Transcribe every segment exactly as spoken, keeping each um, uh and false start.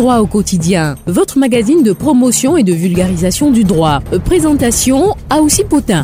Droit au quotidien, votre magazine de promotion et de vulgarisation du droit. Présentation Aoussi Potin.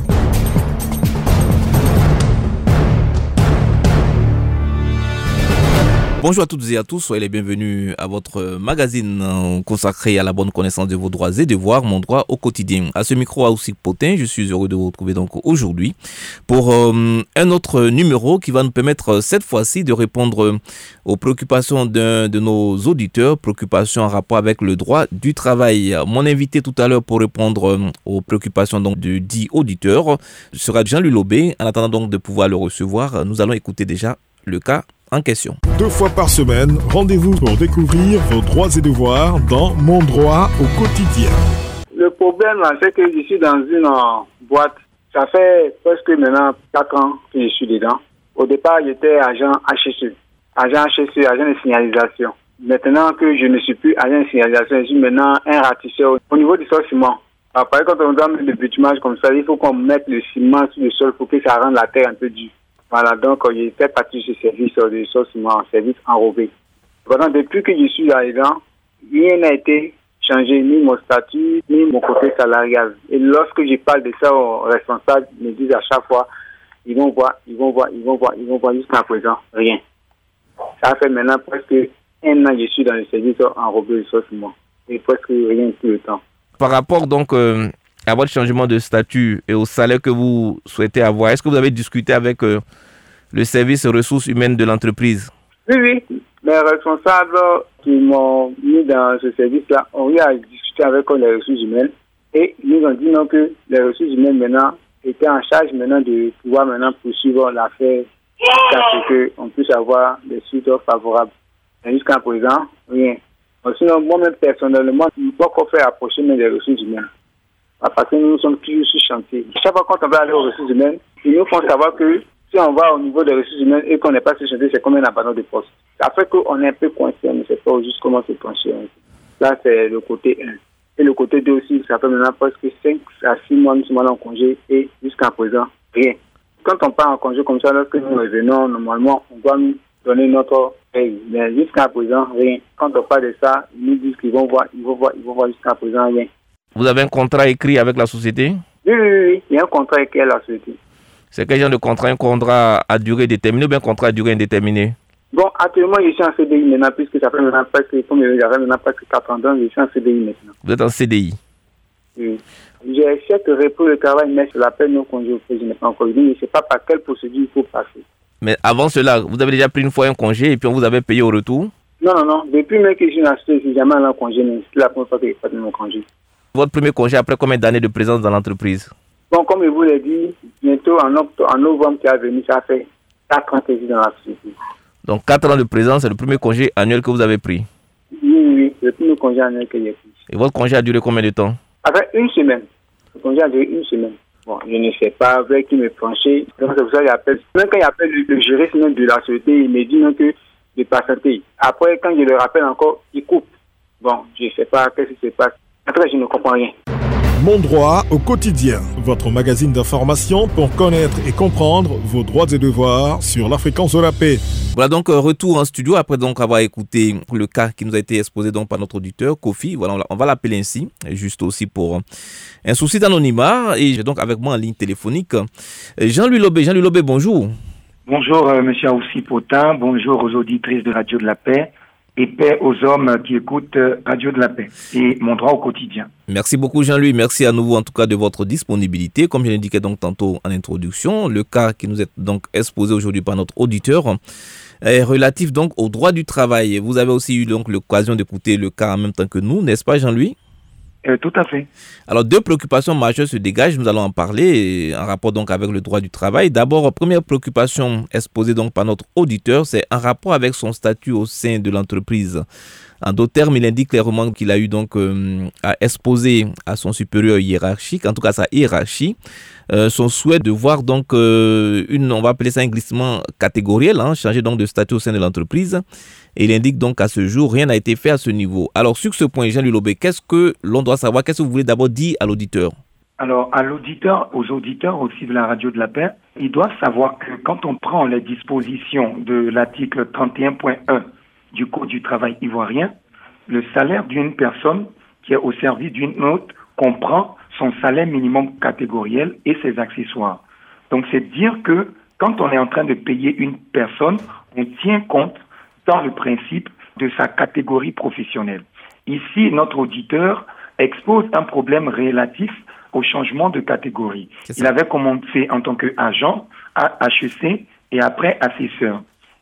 Bonjour à toutes et à tous, soyez les bienvenus à votre magazine consacré à la bonne connaissance de vos droits et devoirs, Mon droit au quotidien. À ce micro, Aoussi Potin, je suis heureux de vous retrouver donc aujourd'hui pour euh, un autre numéro qui va nous permettre cette fois-ci de répondre aux préoccupations d'un de nos auditeurs, préoccupations en rapport avec le droit du travail. Mon invité tout à l'heure pour répondre aux préoccupations donc du dit auditeur sera Jean-Louis Lobé. En attendant donc de pouvoir le recevoir, nous allons écouter déjà le cas en question. Deux fois par semaine, rendez-vous pour découvrir vos droits et devoirs dans Mon droit au quotidien. Le problème, c'est que je suis dans une euh, boîte. Ça fait presque maintenant quatre ans que je suis dedans. Au départ, j'étais agent H S E. Agent H S E, agent de signalisation. Maintenant que je ne suis plus agent de signalisation, je suis maintenant un ratisseur. Au niveau du sol ciment, après, quand on doit mettre le bitumage comme ça, il faut qu'on mette le ciment sur le sol pour que ça rende la terre un peu dure. Voilà, donc j'ai fait partie de ce service de saucement, service enrobé. Voilà, depuis que je suis là-dedans, rien n'a été changé, ni mon statut, ni mon côté salarial. Et lorsque je parle de ça aux responsables, ils me disent à chaque fois, ils vont voir, ils vont voir, ils vont voir, ils vont voir jusqu'à présent, rien. Ça fait maintenant presque un an que je suis dans le service enrobé de saucement. Et presque rien tout le temps. Par rapport donc euh, à votre changement de statut et au salaire que vous souhaitez avoir, est-ce que vous avez discuté avec euh, le service ressources humaines de l'entreprise? Oui, oui. Les responsables qui m'ont mis dans ce service-là ont eu à discuter avec les ressources humaines et ils nous ont dit non que les ressources humaines maintenant étaient en charge maintenant de pouvoir maintenant poursuivre l'affaire jusqu'à ce qu'on puisse avoir des suites favorables. Et jusqu'à présent, rien. Sinon, moi-même personnellement, je ne peux pas faire approcher les ressources humaines. Parce que nous sommes toujours sur chantier. Chaque fois qu'on va aller aux ressources humaines, ils nous font savoir que si on va au niveau des ressources humaines et qu'on n'est pas sur chantier, c'est comme un abandon de poste. Ça fait qu'on est un peu coincé, on ne sait pas juste comment se pencher. Là, c'est le côté un. Et le côté deux aussi, ça fait maintenant presque cinq à six mois, nous sommes en congé et jusqu'à présent, rien. Quand on part en congé comme ça, lorsque nous revenons, normalement, on doit nous donner notre paye. Mais jusqu'à présent, rien. Quand on parle de ça, ils nous disent qu'ils vont voir, ils vont voir, ils vont voir jusqu'à présent, rien. Vous avez un contrat écrit avec la société? Oui, oui, oui. Il y a un contrat écrit avec la société. C'est quel genre de contrat? Un contrat à durée déterminée ou bien un contrat à durée indéterminée? Bon, actuellement, je suis en C D I maintenant, puisque ça fait maintenant presque, comme j'avais maintenant presque quatre ans, donc je suis en C D I maintenant. Vous êtes en C D I? Oui. J'ai chèque repos de travail, mais je l'appelle non congé au fait, je n'ai pas encore dit, je ne sais pas par quelle procédure il faut passer. Mais avant cela, vous avez déjà pris une fois un congé et puis on vous avait payé au retour? Non, non, non. Depuis même que je suis en C D I, je n'ai jamais allé en congé, mais c'est la première fois que je pas de mon congé. Votre premier congé après combien d'années de présence dans l'entreprise? Bon, comme je vous l'ai dit, bientôt en, octobre, en novembre qui est venu, ça fait quatre ans que je suis dans la société. Donc quatre ans de présence, c'est le premier congé annuel que vous avez pris? Oui, oui, oui, le premier congé annuel que j'ai pris. Et votre congé a duré combien de temps? Après une semaine. Le congé a duré une semaine. Bon, je ne sais pas avec qui me pencher. Donc c'est pour ça que j'appelle. Même quand j'appelle le, le juriste de la société, il me dit non que de patienter. Après, quand je le rappelle encore, il coupe. Bon, je ne sais pas qu'est-ce qui se passe. Après, je ne comprends rien. Mon droit au quotidien, votre magazine d'information pour connaître et comprendre vos droits et devoirs sur la fréquence de la paix. Voilà donc retour en studio après donc avoir écouté le cas qui nous a été exposé donc par notre auditeur Kofi. Voilà, on va l'appeler ainsi, juste aussi pour un souci d'anonymat. Et j'ai donc avec moi en ligne téléphonique Jean-Louis Lobé. Jean-Louis Lobé, bonjour. Bonjour euh, Monsieur Aoussi Potin, bonjour aux auditrices de Radio de la Paix. Et paix aux hommes qui écoutent Radio de la Paix et Mon droit au quotidien. Merci beaucoup Jean-Louis, merci à nouveau en tout cas de votre disponibilité. Comme je l'indiquais donc tantôt en introduction, le cas qui nous est donc exposé aujourd'hui par notre auditeur est relatif donc au droit du travail. Vous avez aussi eu donc l'occasion d'écouter le cas en même temps que nous, n'est-ce pas Jean-Louis? Euh, tout à fait. Alors, deux préoccupations majeures se dégagent. Nous allons en parler en rapport donc avec le droit du travail. D'abord, première préoccupation exposée donc par notre auditeur, c'est en rapport avec son statut au sein de l'entreprise. En d'autres termes, il indique clairement qu'il a eu donc euh, à exposer à son supérieur hiérarchique, en tout cas sa hiérarchie, euh, son souhait de voir donc euh, une, on va appeler ça un glissement catégoriel, hein, changer donc de statut au sein de l'entreprise. Et il indique donc qu'à ce jour, rien n'a été fait à ce niveau. Alors sur ce point, Jean-Louis Lobé, qu'est-ce que l'on doit savoir? Qu'est-ce que vous voulez d'abord dire à l'auditeur? Alors à l'auditeur, aux auditeurs aussi de la Radio de la Paix, ils doivent savoir que quand on prend les dispositions de l'article trente et un point un du Code du travail ivoirien, le salaire d'une personne qui est au service d'une autre comprend son salaire minimum catégoriel et ses accessoires. Donc, c'est dire que quand on est en train de payer une personne, on tient compte dans le principe de sa catégorie professionnelle. Ici, notre auditeur expose un problème relatif au changement de catégorie. Il avait commencé en tant qu'agent à H E C et après assesseur.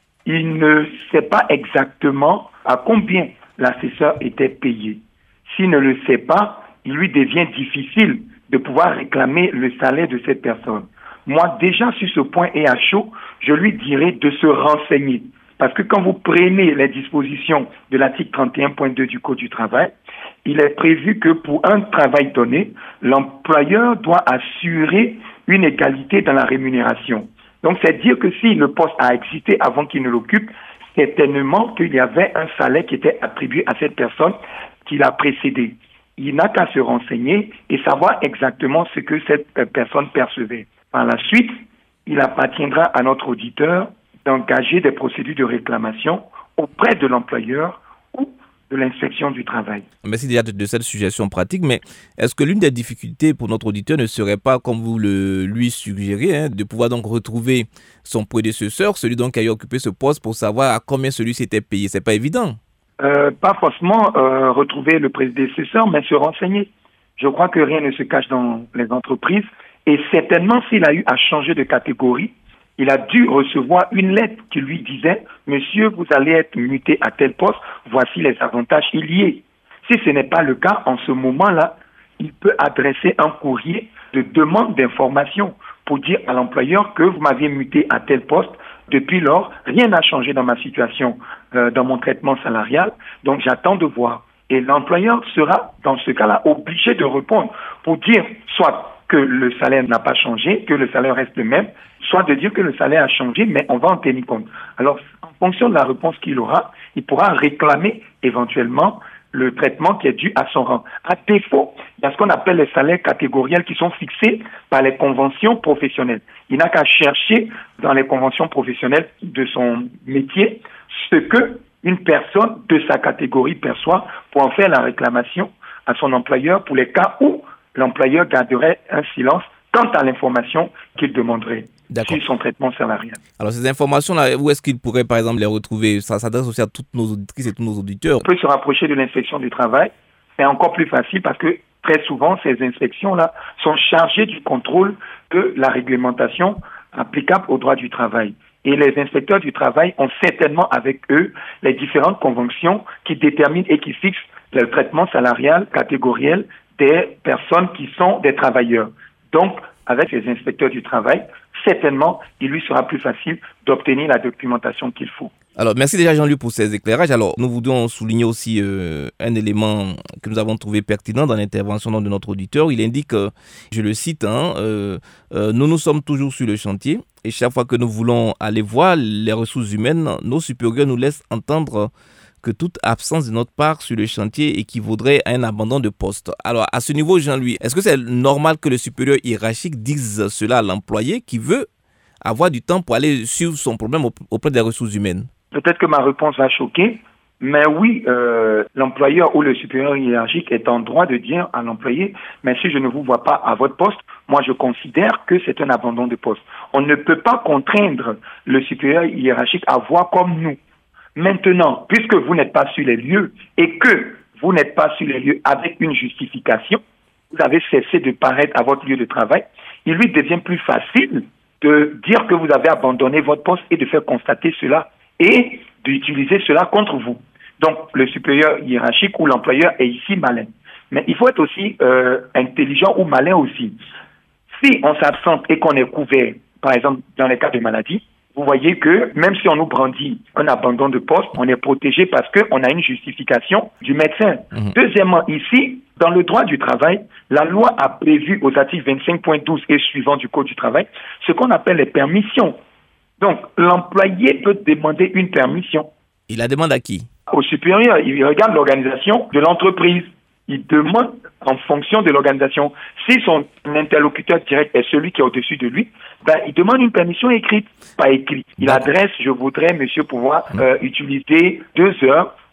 Il ne sait pas exactement à combien l'assesseur était payé. S'il ne le sait pas, il lui devient difficile de pouvoir réclamer le salaire de cette personne. Moi, déjà sur ce point et à chaud, je lui dirais de se renseigner. Parce que quand vous prenez les dispositions de l'article trente et un point deux du Code du travail, il est prévu que pour un travail donné, l'employeur doit assurer une égalité dans la rémunération. Donc, c'est dire que si le poste a existé avant qu'il ne l'occupe, certainement qu'il y avait un salaire qui était attribué à cette personne qui l'a précédé. Il n'a qu'à se renseigner et savoir exactement ce que cette personne percevait. Par la suite, il appartiendra à notre auditeur d'engager des procédures de réclamation auprès de l'employeur ou de l'inspection du travail. Merci déjà de, de cette suggestion pratique, mais est-ce que l'une des difficultés pour notre auditeur ne serait pas, comme vous le lui suggérez, hein, de pouvoir donc retrouver son prédécesseur, celui donc qui a occupé ce poste, pour savoir à combien celui-ci était payé? C'est pas évident. Euh, pas forcément euh, retrouver le prédécesseur, mais se renseigner. Je crois que rien ne se cache dans les entreprises, et certainement s'il a eu à changer de catégorie, il a dû recevoir une lettre qui lui disait « Monsieur, vous allez être muté à tel poste, voici les avantages il y est ». Si ce n'est pas le cas, en ce moment-là, il peut adresser un courrier de demande d'information pour dire à l'employeur que vous m'aviez muté à tel poste. Depuis lors, rien n'a changé dans ma situation, euh, dans mon traitement salarial, donc j'attends de voir. Et l'employeur sera, dans ce cas-là, obligé de répondre pour dire soit que le salaire n'a pas changé, que le salaire reste le même, soit de dire que le salaire a changé, mais on va en tenir compte. Alors, en fonction de la réponse qu'il aura, il pourra réclamer éventuellement le traitement qui est dû à son rang. À défaut, il y a ce qu'on appelle les salaires catégoriels qui sont fixés par les conventions professionnelles. Il n'a qu'à chercher dans les conventions professionnelles de son métier ce que une personne de sa catégorie perçoit pour en faire la réclamation à son employeur pour les cas où l'employeur garderait un silence quant à l'information qu'il demanderait sur son traitement salarial. Alors, ces informations-là, où est-ce qu'il pourrait, par exemple, les retrouver? Ça s'adresse aussi à toutes nos auditrices et tous nos auditeurs. On peut se rapprocher de l'inspection du travail. C'est encore plus facile parce que très souvent, ces inspections-là sont chargées du contrôle de la réglementation applicable au droit du travail. Et les inspecteurs du travail ont certainement avec eux les différentes conventions qui déterminent et qui fixent le traitement salarial catégoriel des personnes qui sont des travailleurs. Donc, avec les inspecteurs du travail, certainement, il lui sera plus facile d'obtenir la documentation qu'il faut. Alors, merci déjà Jean-Luc pour ces éclairages. Alors, nous voudrions souligner aussi euh, un élément que nous avons trouvé pertinent dans l'intervention de notre auditeur. Il indique, euh, je le cite, hein, euh, euh, nous nous sommes toujours sur le chantier et chaque fois que nous voulons aller voir les ressources humaines, nos supérieurs nous laissent entendre que toute absence de notre part sur le chantier équivaudrait à un abandon de poste. Alors, à ce niveau, Jean-Louis, est-ce que c'est normal que le supérieur hiérarchique dise cela à l'employé qui veut avoir du temps pour aller suivre son problème auprès des ressources humaines? Peut-être que ma réponse va choquer, mais oui, euh, l'employeur ou le supérieur hiérarchique est en droit de dire à l'employé, mais si je ne vous vois pas à votre poste, moi je considère que c'est un abandon de poste. On ne peut pas contraindre le supérieur hiérarchique à voir comme nous. Maintenant, puisque vous n'êtes pas sur les lieux et que vous n'êtes pas sur les lieux avec une justification, vous avez cessé de paraître à votre lieu de travail, il lui devient plus facile de dire que vous avez abandonné votre poste et de faire constater cela et d'utiliser cela contre vous. Donc, le supérieur hiérarchique ou l'employeur est ici malin. Mais il faut être aussi euh, intelligent ou malin aussi. Si on s'absente et qu'on est couvert, par exemple, dans les cas de maladie, vous voyez que même si on nous brandit un abandon de poste, on est protégé parce qu'on a une justification du médecin. Mmh. Deuxièmement, ici, dans le droit du travail, la loi a prévu aux articles vingt-cinq point douze et suivants du Code du travail ce qu'on appelle les permissions. Donc, l'employé peut demander une permission. Il la demande à qui? Au supérieur. Il regarde l'organisation de l'entreprise. Il demande en fonction de l'organisation. Si son interlocuteur direct est celui qui est au-dessus de lui, ben, il demande une permission écrite, pas écrite. Il adresse, je voudrais, monsieur, pouvoir euh, utiliser deux heures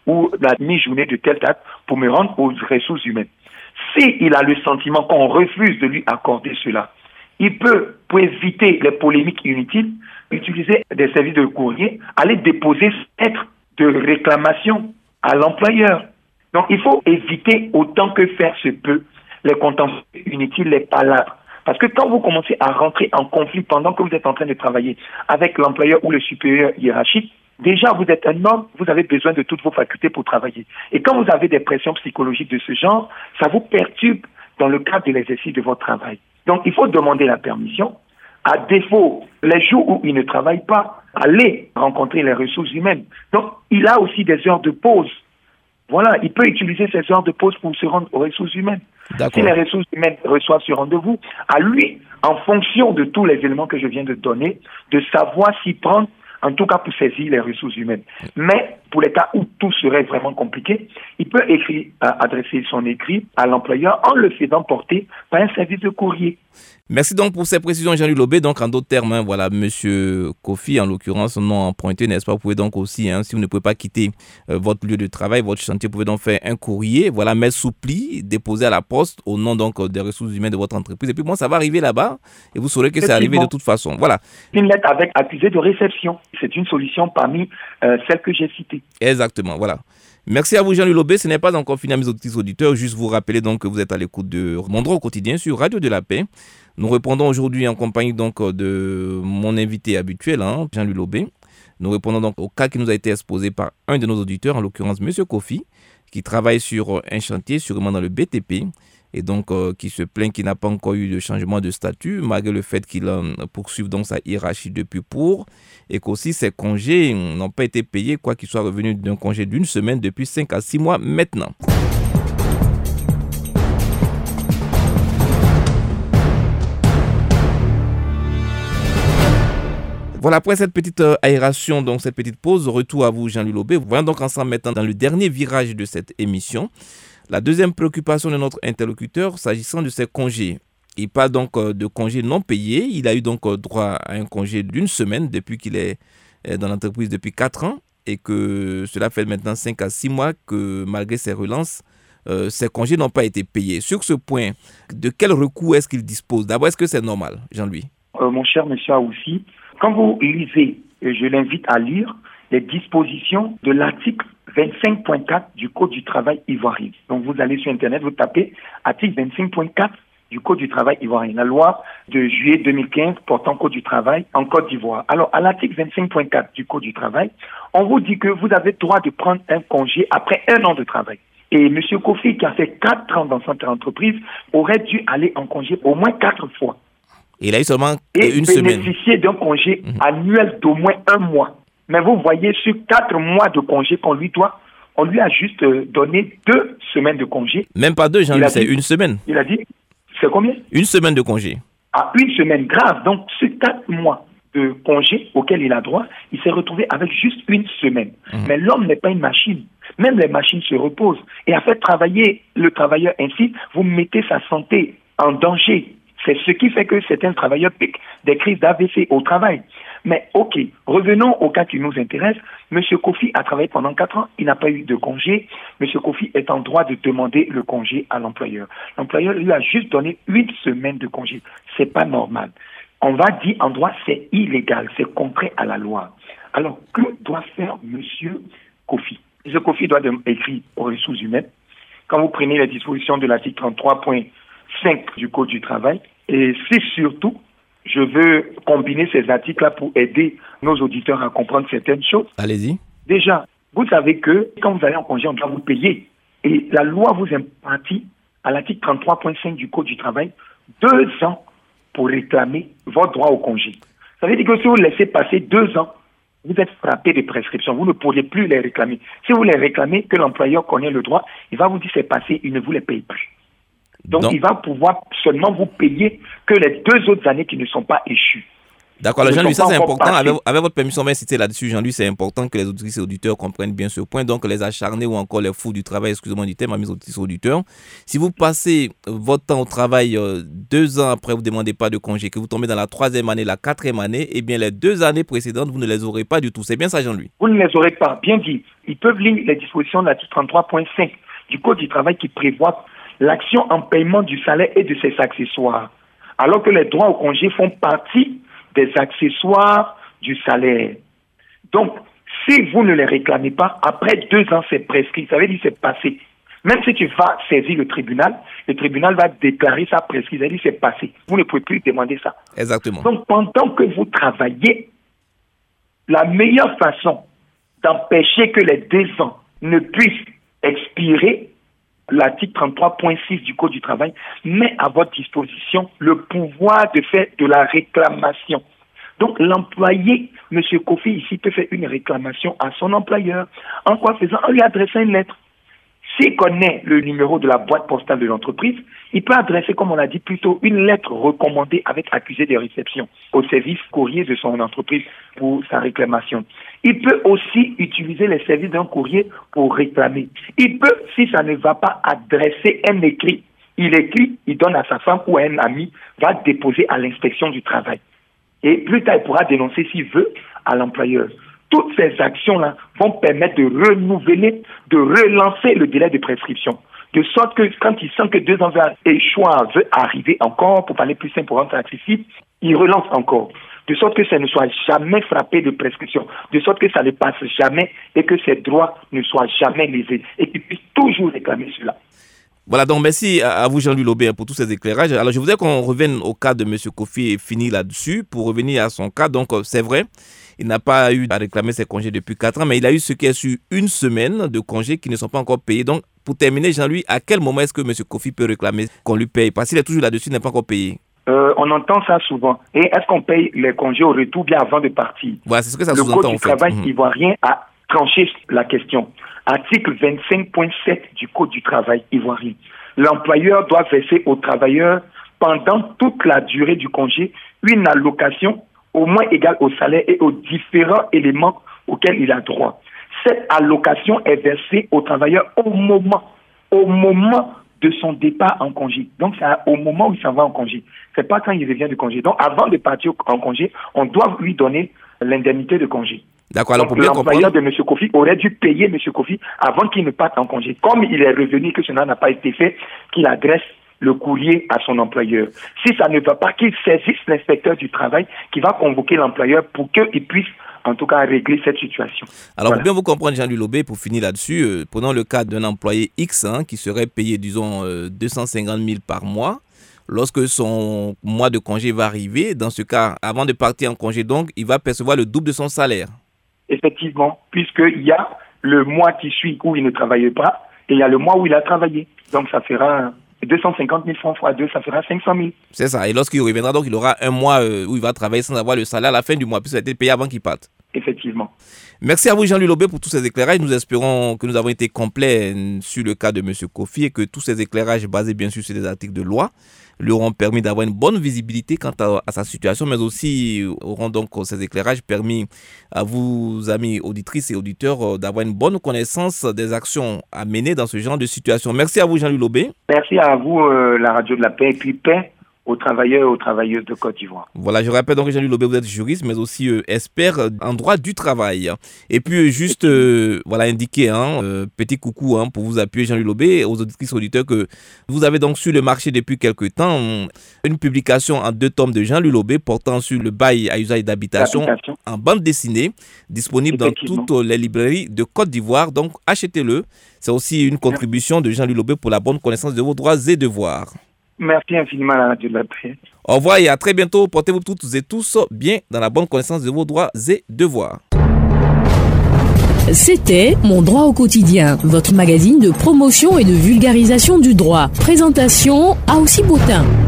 ou la mi-journée de telle date pour me rendre aux ressources humaines. S'il a le sentiment qu'on refuse de lui accorder cela, il peut, pour éviter les polémiques inutiles, utiliser des services de courrier, aller déposer cette lettre de réclamation à l'employeur. Donc, il faut éviter autant que faire se peut les contentieux inutiles, les palabres. Parce que quand vous commencez à rentrer en conflit pendant que vous êtes en train de travailler avec l'employeur ou le supérieur hiérarchique, déjà, vous êtes un homme, vous avez besoin de toutes vos facultés pour travailler. Et quand vous avez des pressions psychologiques de ce genre, ça vous perturbe dans le cadre de l'exercice de votre travail. Donc, il faut demander la permission. À défaut, les jours où il ne travaille pas, aller rencontrer les ressources humaines. Donc, il a aussi des heures de pause. Voilà, il peut utiliser ces heures de pause pour se rendre aux ressources humaines. Si les ressources humaines reçoivent ce rendez-vous, à lui, en fonction de tous les éléments que je viens de donner, de savoir s'y prendre, en tout cas pour saisir les ressources humaines. Mais pour les cas où tout serait vraiment compliqué, il peut écrire, euh, adresser son écrit à l'employeur en le faisant porter par un service de courrier. Merci donc pour ces précisions, Jean-Louis Lobé. Donc, en d'autres termes, hein, voilà, Monsieur Kofi, en l'occurrence, non emprunté, n'est-ce pas? Vous pouvez donc aussi, hein, si vous ne pouvez pas quitter euh, votre lieu de travail, votre chantier, vous pouvez donc faire un courrier, voilà, mettre sous pli, déposer à la poste au nom donc des ressources humaines de votre entreprise. Et puis, bon, ça va arriver là-bas et vous saurez que c'est arrivé de toute façon. Voilà. Une lettre avec accusé de réception. C'est une solution parmi euh, celles que j'ai citées. Exactement, voilà. Merci à vous, Jean-Louis Lobé. Ce n'est pas encore fini à mes auditrices auditeurs. Juste vous rappeler donc que vous êtes à l'écoute de Mon droit au quotidien sur Radio de la Paix. Nous répondons aujourd'hui en compagnie donc de mon invité habituel, hein, Jean-Louis Lobé. Nous répondons donc au cas qui nous a été exposé par un de nos auditeurs, en l'occurrence M. Kofi, qui travaille sur un chantier, sûrement dans le B T P, et donc euh, qui se plaint qu'il n'a pas encore eu de changement de statut, malgré le fait qu'il euh, poursuive donc sa hiérarchie depuis pour, et qu'aussi ses congés n'ont pas été payés, quoi qu'il soit revenu d'un congé d'une semaine depuis cinq à six mois maintenant. Voilà, après cette petite euh, aération, donc cette petite pause, retour à vous, Jean-Louis Lobé. Voyons donc ensemble maintenant dans le dernier virage de cette émission. La deuxième préoccupation de notre interlocuteur s'agissant de ses congés. Il parle donc euh, de congés non payés. Il a eu donc euh, droit à un congé d'une semaine depuis qu'il est euh, dans l'entreprise depuis quatre ans et que cela fait maintenant cinq à six mois que malgré ses relances, euh, ses congés n'ont pas été payés. Sur ce point, de quel recours est-ce qu'il dispose? D'abord, est-ce que c'est normal, Jean-Louis? euh, Mon cher monsieur Aoussi, quand vous lisez, et je l'invite à lire, les dispositions de l'article vingt-cinq point quatre du Code du travail ivoirien. Donc vous allez sur Internet, vous tapez article vingt-cinq point quatre du Code du travail ivoirien, la loi de juillet deux mille quinze portant Code du travail en Côte d'Ivoire. Alors à l'article vingt-cinq point quatre du Code du travail, on vous dit que vous avez le droit de prendre un congé après un an de travail. Et M. Kofi, qui a fait quatre ans dans cette entreprise, aurait dû aller en congé au moins quatre fois. Et il a eu seulement et une semaine. Et bénéficier d'un congé mmh. annuel d'au moins un mois. Mais vous voyez, sur quatre mois de congé qu'on lui doit, on lui a juste donné deux semaines de congé. Même pas deux, Jean-Louis, c'est une semaine. Il a dit, c'est combien? Une semaine de congé. À une semaine, grave. Donc, sur quatre mois de congé auquel il a droit, il s'est retrouvé avec juste une semaine. Mmh. Mais l'homme n'est pas une machine. Même les machines se reposent. Et à faire travailler le travailleur ainsi, vous mettez sa santé en danger. C'est ce qui fait que certains travailleurs piquent des crises d'A V C au travail. Mais ok, revenons au cas qui nous intéresse. Monsieur Kofi a travaillé pendant quatre ans, il n'a pas eu de congé. Monsieur Kofi est en droit de demander le congé à l'employeur. L'employeur lui a juste donné une semaine de congé. C'est pas normal. On va dire en droit, c'est illégal, c'est contraire à la loi. Alors, que doit faire Monsieur Kofi? Monsieur Kofi doit écrire aux ressources humaines. Quand vous prenez les dispositions de l'article trente-trois point cinq du Code du travail, et c'est surtout, je veux combiner ces articles-là pour aider nos auditeurs à comprendre certaines choses. Allez-y. Déjà, vous savez que quand vous allez en congé, on doit vous payer. Et la loi vous impartit, à l'article trente-trois point cinq du Code du travail, deux ans pour réclamer votre droit au congé. Ça veut dire que si vous laissez passer deux ans, vous êtes frappé de prescription. Vous ne pourrez plus les réclamer. Si vous les réclamez, que l'employeur connaît le droit, il va vous dire c'est passé, il ne vous les paye plus. Donc, Donc, il va pouvoir seulement vous payer que les deux autres années qui ne sont pas échues. D'accord, alors Jean-Louis, ça c'est important. Avec, avec votre permission, on va insister là-dessus, Jean-Louis, c'est important que les auditrices et auditeurs comprennent bien ce point. Donc, les acharnés ou encore les fous du travail, excusez-moi du terme, mes auditrices et auditeurs. Si vous passez votre temps au travail euh, deux ans après, vous ne demandez pas de congé, que vous tombez dans la troisième année, la quatrième année, eh bien, les deux années précédentes, vous ne les aurez pas du tout. C'est bien ça, Jean-Louis? Vous ne les aurez pas, bien dit. Ils peuvent lire les dispositions de l'article trente-trois point cinq du Code du travail qui prévoit l'action en paiement du salaire et de ses accessoires. Alors que les droits au congé font partie des accessoires du salaire. Donc, si vous ne les réclamez pas, après deux ans, c'est prescrit. Ça veut dire que c'est passé. Même si tu vas saisir le tribunal, le tribunal va déclarer ça prescrit. Ça veut dire que c'est passé. Vous ne pouvez plus demander ça. Exactement. Donc, pendant que vous travaillez, la meilleure façon d'empêcher que les deux ans ne puissent expirer, l'article trente-trois point six du Code du travail met à votre disposition le pouvoir de faire de la réclamation. Donc, l'employé, M. Kofi, ici, peut faire une réclamation à son employeur. En quoi faisant? En lui adressant une lettre. S'il connaît le numéro de la boîte postale de l'entreprise, il peut adresser, comme on l'a dit, plutôt une lettre recommandée avec accusé de réception au service courrier de son entreprise pour sa réclamation. Il peut aussi utiliser les services d'un courrier pour réclamer. Il peut, si ça ne va pas, adresser un écrit. Il écrit, il donne à sa femme ou à un ami, va déposer à l'inspection du travail. Et plus tard, il pourra dénoncer s'il veut à l'employeur. Toutes ces actions-là vont permettre de renouveler, de relancer le délai de prescription. De sorte que quand il sent que deux ans échoir veut arriver encore, pour parler plus simple, pour rendre accessible, il relance encore. De sorte que ça ne soit jamais frappé de prescription. De sorte que ça ne passe jamais et que ses droits ne soient jamais lésés. Et qu'il puisse toujours réclamer cela. Voilà, donc merci à vous Jean-Louis Lobé pour tous ces éclairages. Alors je voudrais qu'on revienne au cas de M. Kofi et finir là-dessus pour revenir à son cas. Donc c'est vrai, il n'a pas eu à réclamer ses congés depuis quatre ans, mais il a eu ce qui est sur une semaine de congés qui ne sont pas encore payés. Donc pour terminer, Jean-Louis, à quel moment est-ce que M. Kofi peut réclamer qu'on lui paye? Parce qu'il est toujours là-dessus, il n'est pas encore payé. Euh, on entend ça souvent. Et est-ce qu'on paye les congés au retour bien avant de partir? Voilà, c'est ce que ça sous-entend en fait. Le Code du travail ivoirien a tranché la question. Article vingt-cinq point sept du Code du travail ivoirien. L'employeur doit verser au travailleur pendant toute la durée du congé une allocation au moins égale au salaire et aux différents éléments auxquels il a droit. Cette allocation est versée au travailleur au moment, au moment de son départ en congé. Donc, c'est au moment où il s'en va en congé. C'est pas quand il revient de congé. Donc, avant de partir en congé, on doit lui donner l'indemnité de congé. D'accord, alors donc, pour bien l'employeur comprendre... de M. Kofi aurait dû payer M. Kofi avant qu'il ne parte en congé. Comme il est revenu, que cela n'a pas été fait, qu'il adresse le courrier à son employeur. Si ça ne va pas, qu'il saisisse l'inspecteur du travail qui va convoquer l'employeur pour qu'il puisse en tout cas régler cette situation. Alors voilà. Pour bien vous comprendre, Jean-Louis Lobé, pour finir là-dessus, euh, prenons le cas d'un employé X hein, qui serait payé, disons, euh, deux cent cinquante mille par mois. Lorsque son mois de congé va arriver, dans ce cas, avant de partir en congé, donc, il va percevoir le double de son salaire. Effectivement, puisqu'il y a le mois qui suit où il ne travaille pas et il y a le mois où il a travaillé. Donc, ça fera deux cent cinquante mille francs fois deux, ça fera cinq cent mille. C'est ça. Et lorsqu'il reviendra, donc, il aura un mois euh, où il va travailler sans avoir le salaire à la fin du mois, puisqu'il a été payé avant qu'il parte. Effectivement. Merci à vous, Jean-Louis Lobé, pour tous ces éclairages. Nous espérons que nous avons été complets sur le cas de M. Kofi et que tous ces éclairages basés, bien sûr, sur des articles de loi lui auront permis d'avoir une bonne visibilité quant à, à sa situation, mais aussi auront donc ces éclairages permis à vous, amis auditrices et auditeurs, d'avoir une bonne connaissance des actions à mener dans ce genre de situation. Merci à vous, Jean-Louis Lobé. Merci à vous, euh, la Radio de la Paix, et puis paix aux travailleurs et aux travailleuses de Côte d'Ivoire. Voilà, je rappelle donc que Jean-Louis Lobé, vous êtes juriste, mais aussi euh, expert en droit du travail. Et puis, juste, euh, voilà, indiquer, hein, euh, petit coucou hein, pour vous appuyer, Jean-Louis Lobé, aux auditrices et auditeurs, que vous avez donc sur le marché depuis quelques temps une publication en deux tomes de Jean-Louis Lobé portant sur le bail à usage d'habitation en bande dessinée, disponible dans toutes les librairies de Côte d'Ivoire. Donc, achetez-le. C'est aussi une contribution de Jean-Louis Lobé pour la bonne connaissance de vos droits et devoirs. Merci infiniment à la Radio de la Paix. Au revoir et à très bientôt. Portez-vous toutes et tous bien dans la bonne connaissance de vos droits et devoirs. C'était Mon droit au quotidien, votre magazine de promotion et de vulgarisation du droit. Présentation Aoussi Botin.